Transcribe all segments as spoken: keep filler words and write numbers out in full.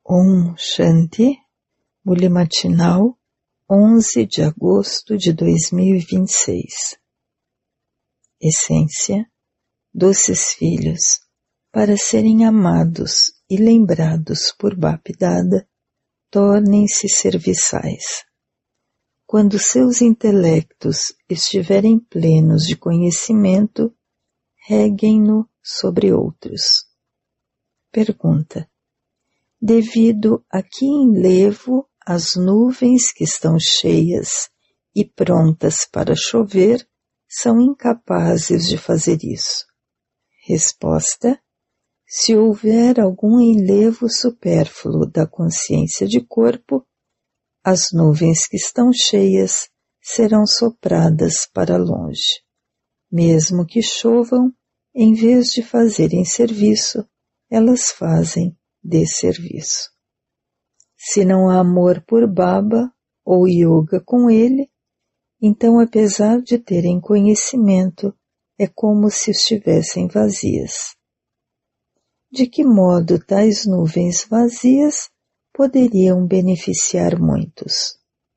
Om Shanti, Muli Matinal, onze de agosto de dois mil e vinte e seis. Essência, doces filhos, para serem amados e lembrados por Bapdada, tornem-se serviçais. Quando seus intelectos estiverem plenos de conhecimento, reguem-no sobre outros. Pergunta: devido a que enlevo as nuvens que estão cheias e prontas para chover são incapazes de fazer isso? Resposta: se houver algum enlevo supérfluo da consciência de corpo, as nuvens que estão cheias serão sopradas para longe. Mesmo que chovam, em vez de fazerem serviço, elas fazem desserviço. Se não há amor por Baba ou yoga com ele, então, apesar de terem conhecimento, é como se estivessem vazias. De que modo tais nuvens vazias poderiam beneficiar muitos?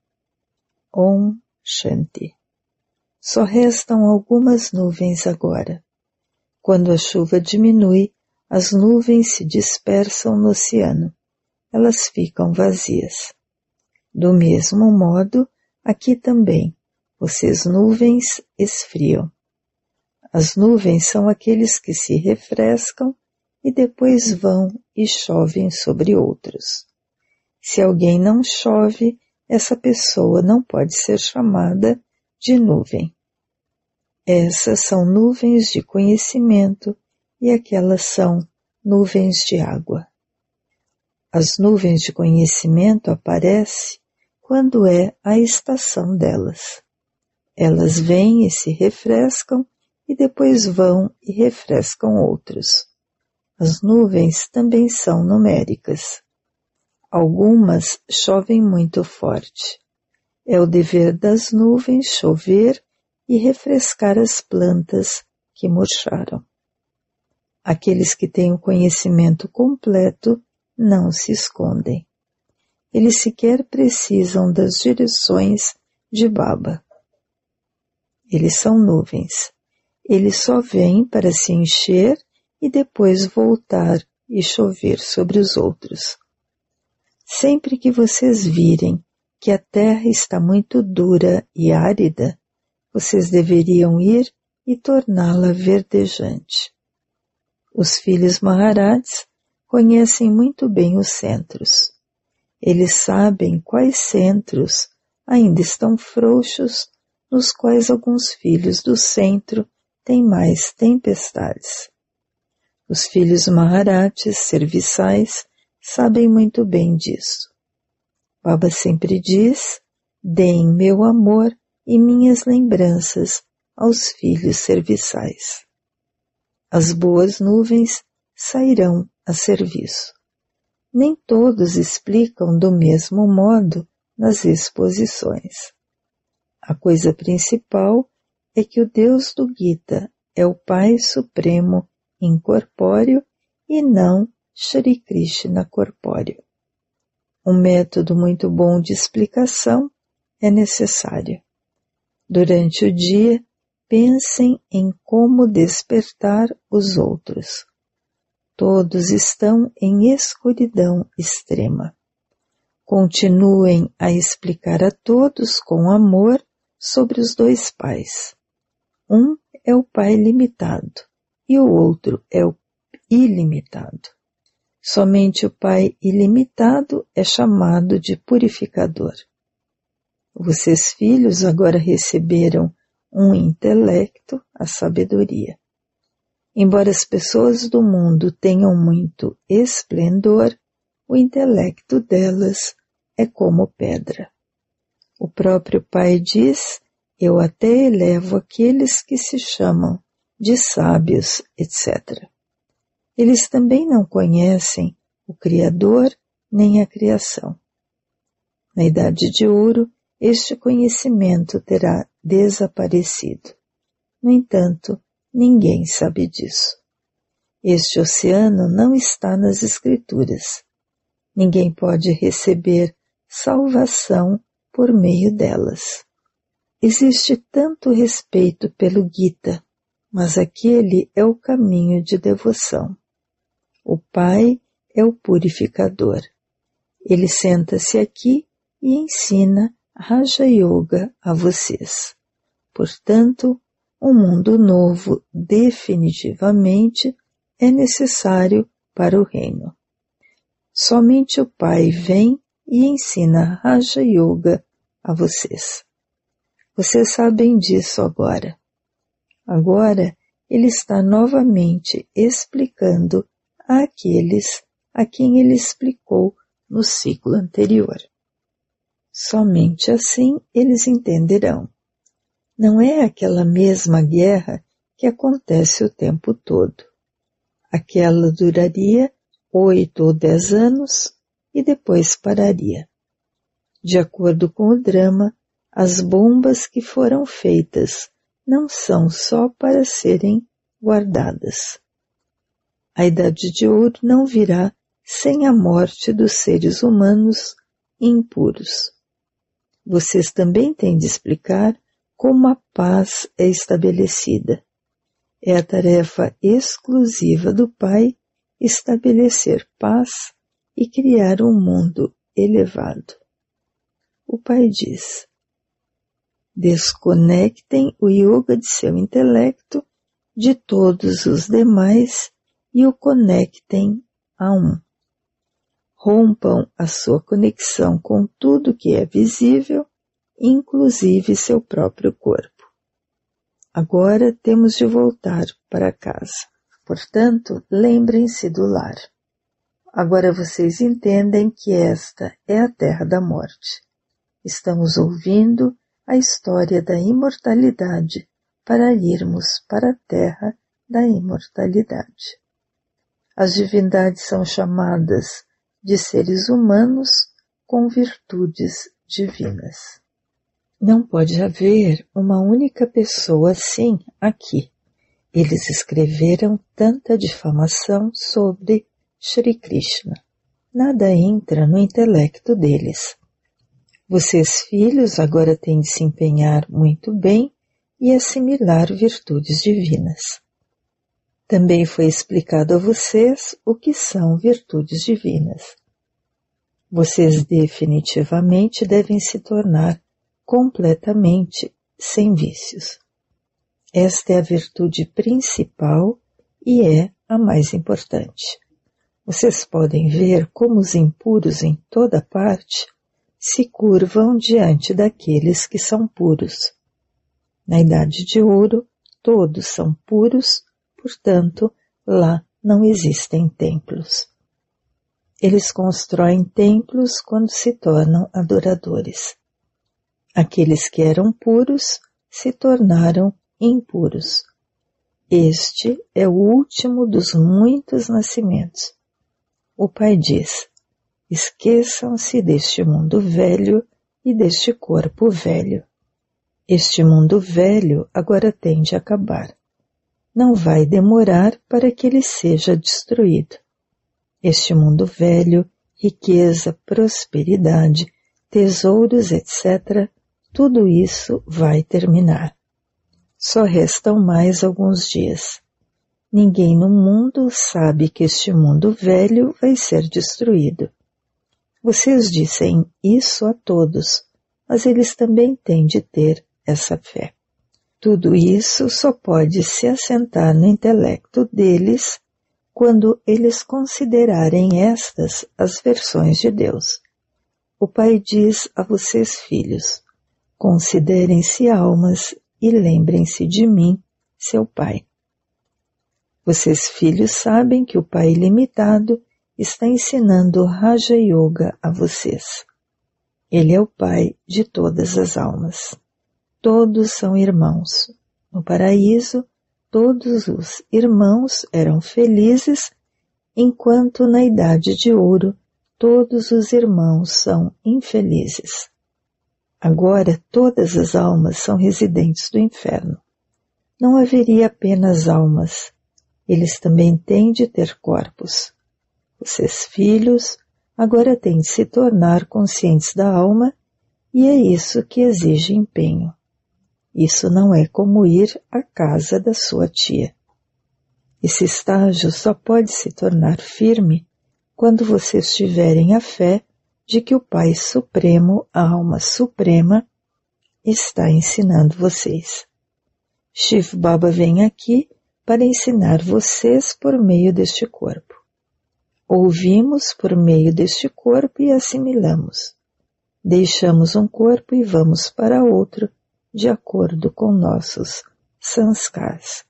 Om Shanti. Só restam algumas nuvens agora. Quando a chuva diminui, as nuvens se dispersam no oceano. Elas ficam vazias. Do mesmo modo, aqui também, vocês nuvens esfriam. As nuvens são aqueles que se refrescam e depois vão e chovem sobre outros. Se alguém não chove, essa pessoa não pode ser chamada de nuvem. Essas são nuvens de conhecimento e aquelas são nuvens de água. As nuvens de conhecimento aparecem quando é a estação delas. Elas vêm e se refrescam e depois vão e refrescam outros. As nuvens também são numéricas. Algumas chovem muito forte. É o dever das nuvens chover e refrescar as plantas que murcharam. Aqueles que têm o conhecimento completo não se escondem. Eles sequer precisam das direções de Baba. Eles são nuvens. Eles só vêm para se encher e depois voltar e chover sobre os outros. Sempre que vocês virem que a terra está muito dura e árida, vocês deveriam ir e torná-la verdejante. Os filhos Maharajas conhecem muito bem os centros. Eles sabem quais centros ainda estão frouxos, nos quais alguns filhos do centro têm mais tempestades. Os filhos Maharajas serviçais sabem muito bem disso. Baba sempre diz: deem meu amor e minhas lembranças aos filhos serviçais. As boas nuvens sairão a serviço. Nem todos explicam do mesmo modo nas exposições. A coisa principal é que o Deus do Gita é o Pai Supremo incorpóreo e não Shri Krishna corpóreo. Um método muito bom de explicação é necessário. Durante o dia, pensem em como despertar os outros. Todos estão em escuridão extrema. Continuem a explicar a todos com amor sobre os dois pais. Um é o pai limitado e o outro é o ilimitado. Somente o pai ilimitado é chamado de purificador. Vocês, filhos, agora receberam um intelecto, a sabedoria. Embora as pessoas do mundo tenham muito esplendor, o intelecto delas é como pedra. O próprio Pai diz: eu até elevo aqueles que se chamam de sábios, etcétera. Eles também não conhecem o Criador nem a criação. Na Idade de Ouro, este conhecimento terá desaparecido. No entanto, ninguém sabe disso. Este oceano não está nas Escrituras. Ninguém pode receber salvação por meio delas. Existe tanto respeito pelo Gita, mas aquele é o caminho de devoção. O Pai é o purificador. Ele senta-se aqui e ensina Raja Yoga a vocês. Portanto, um mundo novo definitivamente é necessário para o reino. Somente o Pai vem e ensina Raja Yoga a vocês. Vocês sabem disso agora. Agora, ele está novamente explicando àqueles a quem ele explicou no ciclo anterior. Somente assim eles entenderão. Não é aquela mesma guerra que acontece o tempo todo. Aquela duraria oito ou dez anos e depois pararia. De acordo com o drama, as bombas que foram feitas não são só para serem guardadas. A Idade de Ouro não virá sem a morte dos seres humanos impuros. Vocês também têm de explicar como a paz é estabelecida. É a tarefa exclusiva do Pai estabelecer paz e criar um mundo elevado. O Pai diz: desconectem o yoga de seu intelecto de todos os demais e o conectem a um. Rompam a sua conexão com tudo que é visível, inclusive seu próprio corpo. Agora temos de voltar para casa. Portanto, lembrem-se do lar. Agora vocês entendem que esta é a terra da morte. Estamos ouvindo a história da imortalidade para irmos para a terra da imortalidade. As divindades são chamadas de seres humanos com virtudes divinas. Não pode haver uma única pessoa assim aqui. Eles escreveram tanta difamação sobre Shri Krishna. Nada entra no intelecto deles. Vocês, filhos, agora têm de se empenhar muito bem e assimilar virtudes divinas. Também foi explicado a vocês o que são virtudes divinas. Vocês definitivamente devem se tornar completamente sem vícios. Esta é a virtude principal e é a mais importante. Vocês podem ver como os impuros em toda parte se curvam diante daqueles que são puros. Na Idade de Ouro, todos são puros, portanto, lá não existem templos. Eles constroem templos quando se tornam adoradores. Aqueles que eram puros se tornaram impuros. Este é o último dos muitos nascimentos. O Pai diz: esqueçam-se deste mundo velho e deste corpo velho. Este mundo velho agora tem de acabar. Não vai demorar para que ele seja destruído. Este mundo velho, riqueza, prosperidade, tesouros, etcétera, tudo isso vai terminar. Só restam mais alguns dias. Ninguém no mundo sabe que este mundo velho vai ser destruído. Vocês dizem isso a todos, mas eles também têm de ter essa fé. Tudo isso só pode se assentar no intelecto deles quando eles considerarem estas as versões de Deus. O Pai diz a vocês, filhos: considerem-se almas e lembrem-se de mim, seu Pai. Vocês, filhos, sabem que o Pai ilimitado está ensinando Raja Yoga a vocês. Ele é o Pai de todas as almas. Todos são irmãos. No paraíso, todos os irmãos eram felizes, enquanto na Idade de Ouro, todos os irmãos são infelizes. Agora todas as almas são residentes do inferno. Não haveria apenas almas. Eles também têm de ter corpos. Vocês, filhos, agora têm de se tornar conscientes da alma, e é isso que exige empenho. Isso não é como ir à casa da sua tia. Esse estágio só pode se tornar firme quando vocês tiverem a fé de que o Pai Supremo, a Alma Suprema, está ensinando vocês. Shiv Baba vem aqui para ensinar vocês por meio deste corpo. Ouvimos por meio deste corpo e assimilamos. Deixamos um corpo e vamos para outro, de acordo com nossos sanskars.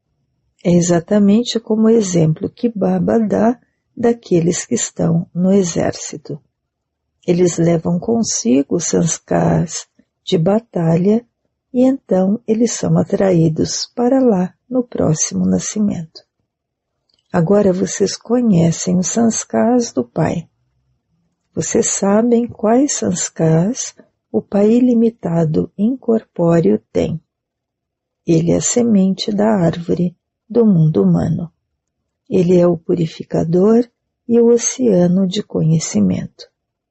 É exatamente como o exemplo que Baba dá daqueles que estão no exército. Eles levam consigo os sanskars de batalha e então eles são atraídos para lá no próximo nascimento. Agora vocês conhecem os sanskars do Pai. Vocês sabem quais sanskars o Pai ilimitado incorpóreo tem. Ele é a semente da árvore do mundo humano. Ele é o purificador e o oceano de conhecimento.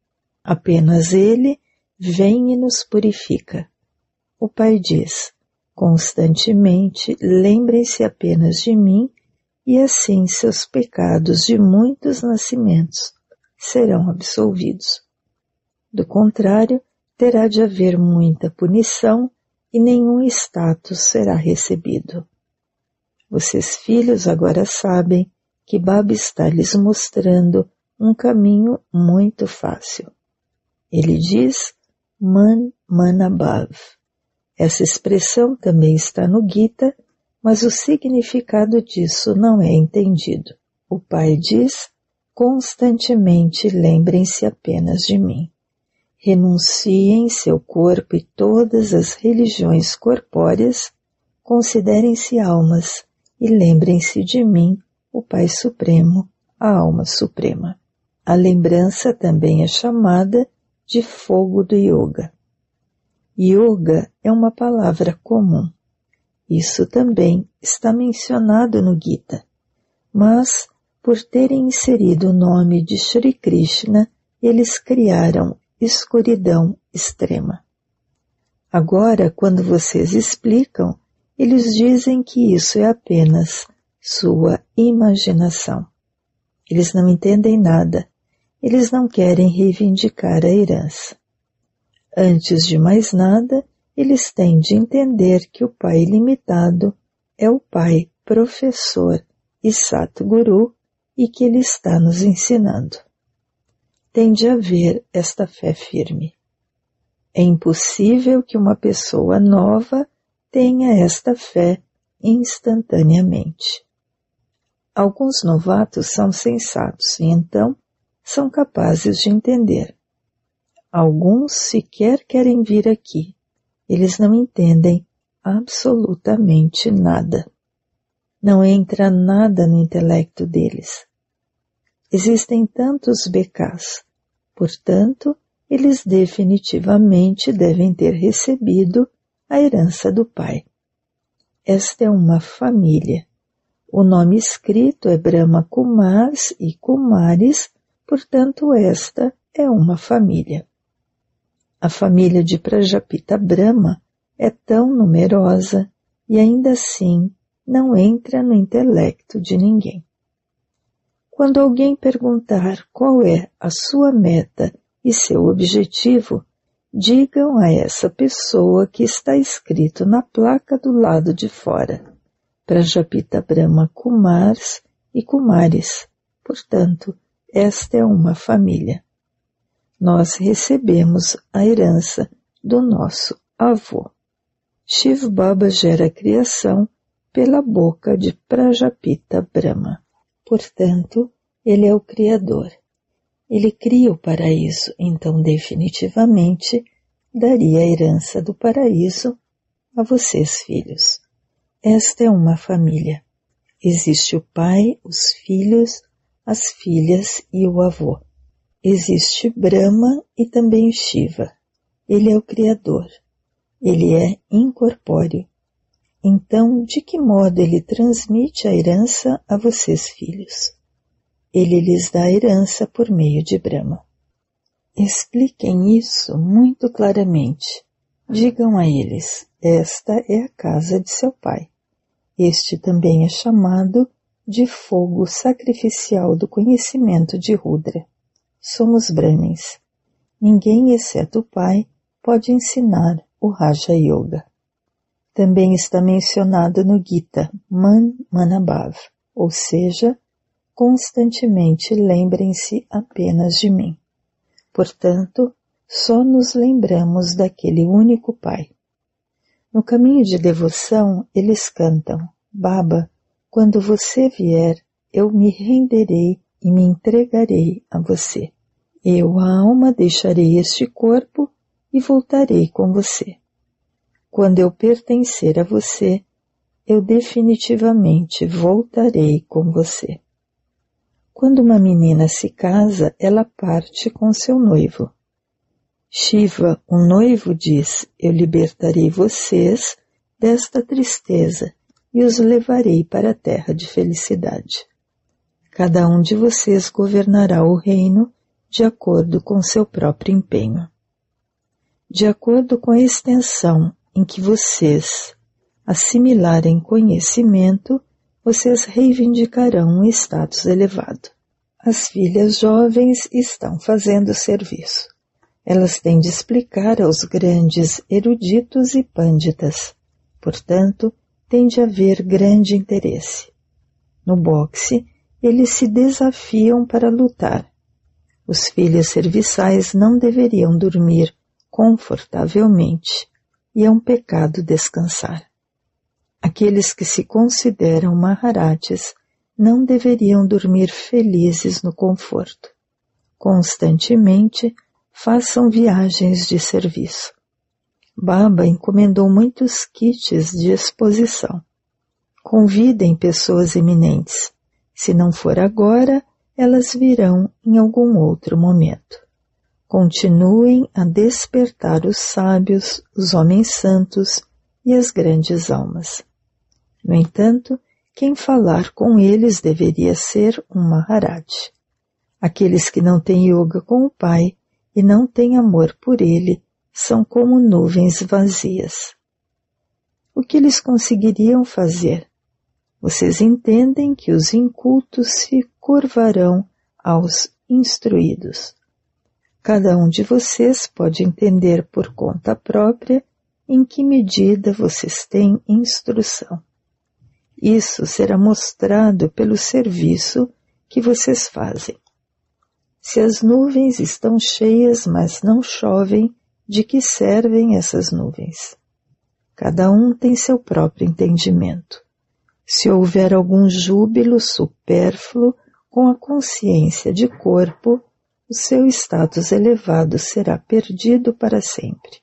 Apenas Ele vem e nos purifica. O Pai diz, constantemente lembrem-se apenas de mim e assim seus pecados de muitos nascimentos serão absolvidos. Do contrário, terá de haver muita punição e nenhum status será recebido. Vocês filhos agora sabem que Baba está lhes mostrando um caminho muito fácil. Ele diz, Man Manabhav. Essa expressão também está no Gita, mas o significado disso não é entendido. O Pai diz, constantemente lembrem-se apenas de mim. Renunciem seu corpo e todas as religiões corpóreas, considerem-se almas e lembrem-se de mim, o Pai Supremo, a Alma Suprema. A lembrança também é chamada de fogo do yoga. Yoga é uma palavra comum. Isso também está mencionado no Gita, mas por terem inserido o nome de Shri Krishna, eles criaram escuridão extrema. Agora, quando vocês explicam, eles dizem que isso é apenas sua imaginação. Eles não entendem nada, eles não querem reivindicar a herança. Antes de mais nada, eles têm de entender que o Pai ilimitado é o Pai professor e Satguru e que Ele está nos ensinando. Tem de haver esta fé firme. É impossível que uma pessoa nova tenha esta fé instantaneamente. Alguns novatos são sensatos e então são capazes de entender. Alguns sequer querem vir aqui. Eles não entendem absolutamente nada. Não entra nada no intelecto deles. Existem tantos becás, portanto, eles definitivamente devem ter recebido a herança do Pai. Esta é uma família. O nome escrito é Brahma Kumars e Kumaris, portanto, esta é uma família. A família de Prajapita Brahma é tão numerosa e ainda assim não entra no intelecto de ninguém. Quando alguém perguntar qual é a sua meta e seu objetivo, digam a essa pessoa que está escrito na placa do lado de fora, Prajapita Brahma Kumars e Kumaris. Portanto, esta é uma família. Nós recebemos a herança do nosso avô. Shiv Baba gera a criação pela boca de Prajapita Brahma. Portanto, ele é o Criador. Ele cria o paraíso, então definitivamente daria a herança do paraíso a vocês, filhos. Esta é uma família. Existe o pai, os filhos, as filhas e o avô. Existe Brahma e também Shiva. Ele é o Criador. Ele é incorpóreo. Então, de que modo ele transmite a herança a vocês, filhos? ele lhes dá herança por meio de Brahma. Expliquem isso muito claramente. Digam a eles, esta é a casa de seu pai. Este também é chamado de fogo sacrificial do conhecimento de Rudra. Somos Brahmins. Ninguém, exceto o pai, pode ensinar o Raja Yoga. Também está mencionado no Gita, Man Manabhav, ou seja, constantemente lembrem-se apenas de mim. Portanto, só nos lembramos daquele único pai. No caminho de devoção, eles cantam, Baba, quando você vier, eu me renderei e me entregarei a você. Eu, a alma, deixarei este corpo e voltarei com você. Quando eu pertencer a você, eu definitivamente voltarei com você. Quando uma menina se casa, ela parte com seu noivo. Shiva, o noivo, diz, eu libertarei vocês desta tristeza e os levarei para a terra de felicidade. Cada um de vocês governará o reino de acordo com seu próprio empenho. De acordo com a extensão em que vocês assimilarem conhecimento, vocês reivindicarão um status elevado. As filhas jovens estão fazendo serviço. Elas têm de explicar aos grandes eruditos e pânditas. Portanto, tem de haver grande interesse. No boxe, eles se desafiam para lutar. Os filhos serviçais não deveriam dormir confortavelmente, e é um pecado descansar. Aqueles que se consideram Maharajas não deveriam dormir felizes no conforto. Constantemente, façam viagens de serviço. Baba encomendou muitos kits de exposição. Convidem pessoas eminentes. Se não for agora, elas virão em algum outro momento. Continuem a despertar os sábios, os homens santos e as grandes almas. No entanto, quem falar com eles deveria ser um Maharaj. Aqueles que não têm yoga com o pai e não têm amor por ele são como nuvens vazias. O que eles conseguiriam fazer? Vocês entendem que os incultos se curvarão aos instruídos. Cada um de vocês pode entender por conta própria em que medida vocês têm instrução. Isso será mostrado pelo serviço que vocês fazem. Se as nuvens estão cheias, mas não chovem, de que servem essas nuvens? Cada um tem seu próprio entendimento. Se houver algum júbilo supérfluo com a consciência de corpo, o seu status elevado será perdido para sempre.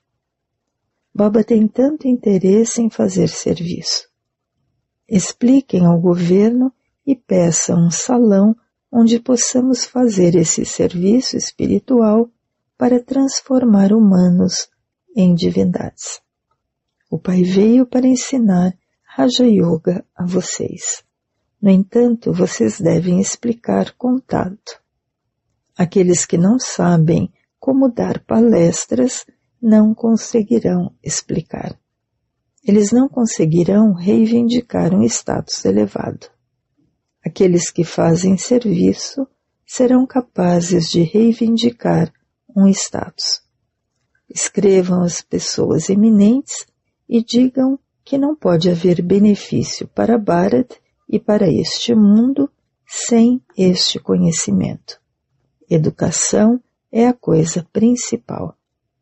Baba tem tanto interesse em fazer serviço. Expliquem ao governo e peçam um salão onde possamos fazer esse serviço espiritual para transformar humanos em divindades. O Pai veio para ensinar Raja Yoga a vocês. No entanto, vocês devem explicar contato. Aqueles que não sabem como dar palestras não conseguirão explicar. Eles não conseguirão reivindicar um status elevado. Aqueles que fazem serviço serão capazes de reivindicar um status. Escrevam às pessoas eminentes e digam que não pode haver benefício para Bharat e para este mundo sem este conhecimento. Educação é a coisa principal.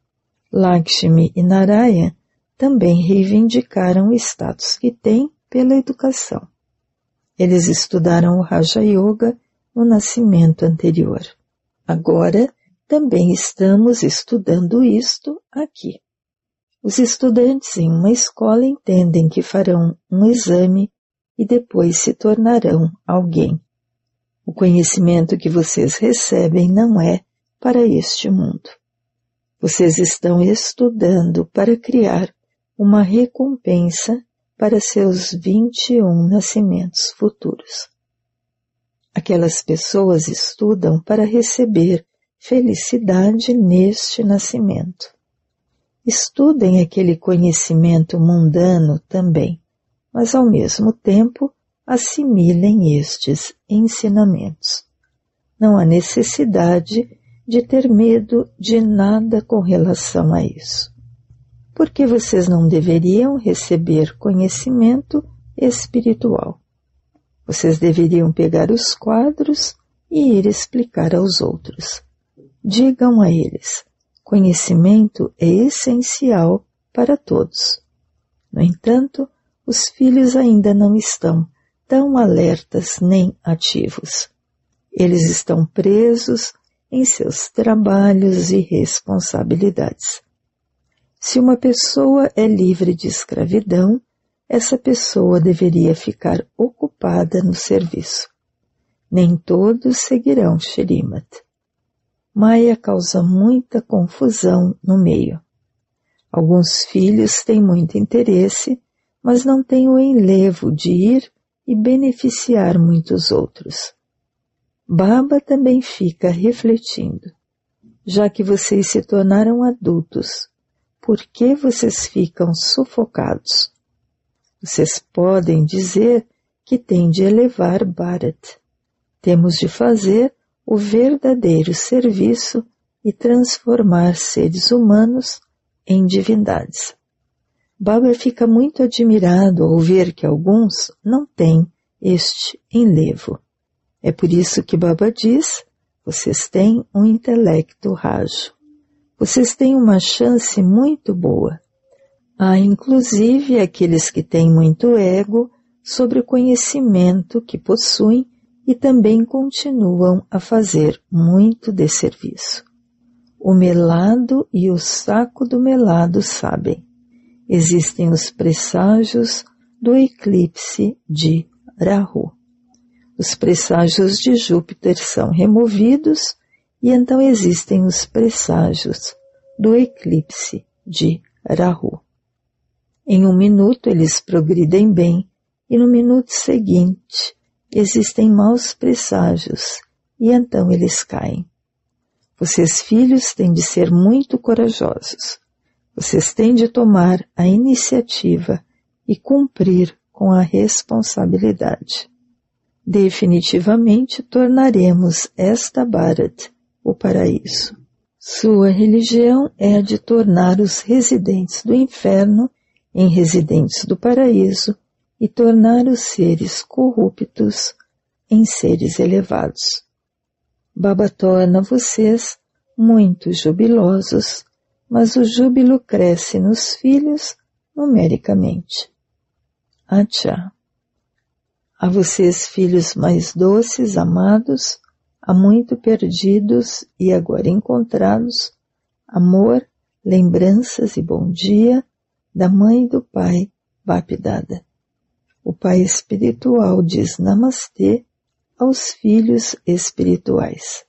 Lakshmi e Narayana também reivindicaram o status que têm pela educação. Eles estudaram o Raja Yoga no nascimento anterior. Agora, também estamos estudando isto aqui. Os estudantes em uma escola entendem que farão um exame e depois se tornarão alguém. O conhecimento que vocês recebem não é para este mundo. Vocês estão estudando para criar uma recompensa para seus vinte e um nascimentos futuros. Aquelas pessoas estudam para receber felicidade neste nascimento. Estudem aquele conhecimento mundano também, mas ao mesmo tempo assimilem estes ensinamentos. Não há necessidade de ter medo de nada com relação a isso. Porque vocês não deveriam receber conhecimento espiritual. Vocês deveriam pegar os quadros e ir explicar aos outros. Digam a eles, conhecimento é essencial para todos. No entanto, os filhos ainda não estão tão alertas nem ativos. Eles estão presos em seus trabalhos e responsabilidades. Se uma pessoa é livre de escravidão, essa pessoa deveria ficar ocupada no serviço. Nem todos seguirão Shrimad. Maya causa muita confusão no meio. Alguns filhos têm muito interesse, mas não têm o enlevo de ir e beneficiar muitos outros. Baba também fica refletindo. Já que vocês se tornaram adultos, por que vocês ficam sufocados? Vocês podem dizer que têm de elevar Bharat. Temos de fazer o verdadeiro serviço e transformar seres humanos em divindades. Baba fica muito admirado ao ver que alguns não têm este enlevo. É por isso que Baba diz, vocês têm um intelecto rajo. Vocês têm uma chance muito boa. Há inclusive aqueles que têm muito ego sobre o conhecimento que possuem e também continuam a fazer muito desserviço. O melado e o saco do melado sabem. Existem os presságios do eclipse de Rahu. Os presságios de Júpiter são removidos e então existem os presságios do eclipse de Rahu. Em um minuto eles progridem bem e no minuto seguinte existem maus presságios e então eles caem. Vocês filhos têm de ser muito corajosos. Vocês têm de tomar a iniciativa e cumprir com a responsabilidade. Definitivamente tornaremos esta Bharat o paraíso. Sua religião é a de tornar os residentes do inferno em residentes do paraíso e tornar os seres corruptos em seres elevados. Baba torna vocês muito jubilosos, mas o júbilo cresce nos filhos numericamente. Acha. A vocês, filhos mais doces, amados, há muito perdidos e agora encontrados, amor, lembranças e bom dia da mãe e do pai Bapidada. O pai espiritual diz Namastê aos filhos espirituais.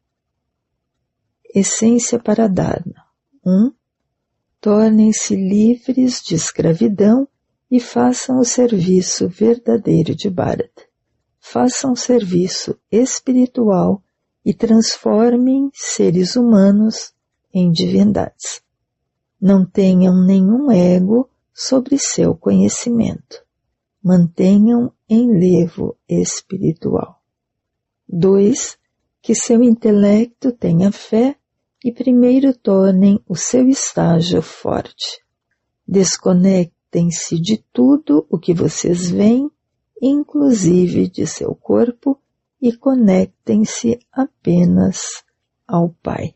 Essência para Dharma. um. Tornem-se livres de escravidão e façam o serviço verdadeiro de Bharat. Façam serviço espiritual e transformem seres humanos em divindades. Não tenham nenhum ego sobre seu conhecimento. Mantenham enlevo espiritual. dois. Que seu intelecto tenha fé e primeiro tornem o seu estágio forte. Desconectem-se de tudo o que vocês veem, inclusive de seu corpo, e conectem-se apenas ao Pai.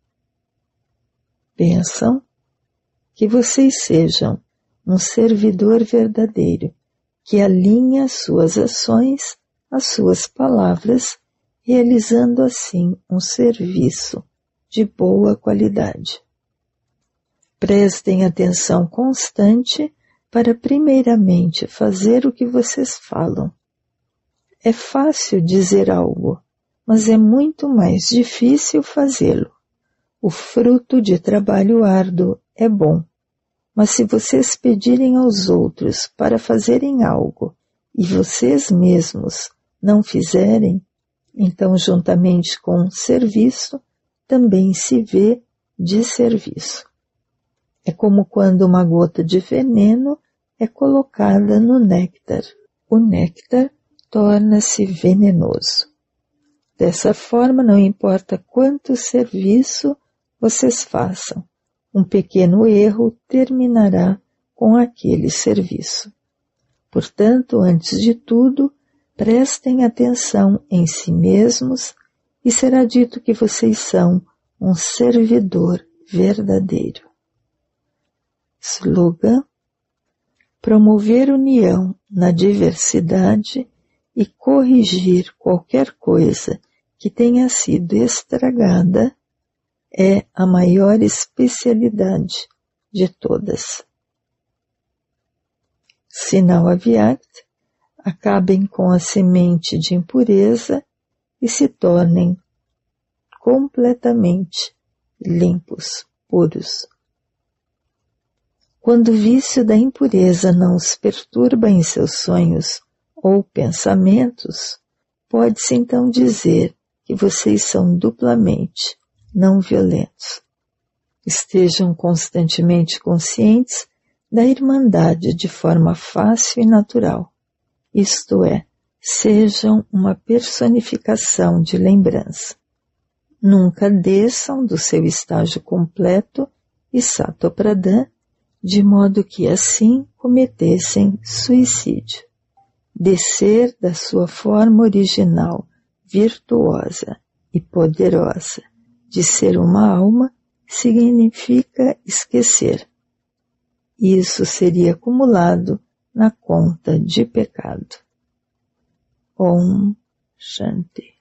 Pensam que vocês sejam um servidor verdadeiro, que alinha suas ações às suas palavras, realizando assim um serviço de boa qualidade. Prestem atenção constante para primeiramente fazer o que vocês falam. É fácil dizer algo, mas é muito mais difícil fazê-lo. O fruto de trabalho árduo é bom, mas se vocês pedirem aos outros para fazerem algo e vocês mesmos não fizerem, Então, juntamente com o serviço, também se vê de serviço. É como quando uma gota de veneno é colocada no néctar. O néctar torna-se venenoso. Dessa forma, não importa quanto serviço vocês façam, um pequeno erro terminará com aquele serviço. Portanto, antes de tudo, prestem atenção em si mesmos e será dito que vocês são um servidor verdadeiro. Slogan: promover união na diversidade e corrigir qualquer coisa que tenha sido estragada é a maior especialidade de todas. Sinal Avyakt: acabem com a semente de impureza e se tornem completamente limpos, puros. Quando o vício da impureza não os perturba em seus sonhos ou pensamentos, pode-se então dizer que vocês são duplamente não violentos. Estejam constantemente conscientes da irmandade de forma fácil e natural. Isto é, sejam uma personificação de lembrança. Nunca desçam do seu estágio completo e Satopradhan, de modo que assim cometessem suicídio. Descer da sua forma original, virtuosa e poderosa de ser uma alma, significa esquecer. Isso seria acumulado na conta de pecado. Om Shanti.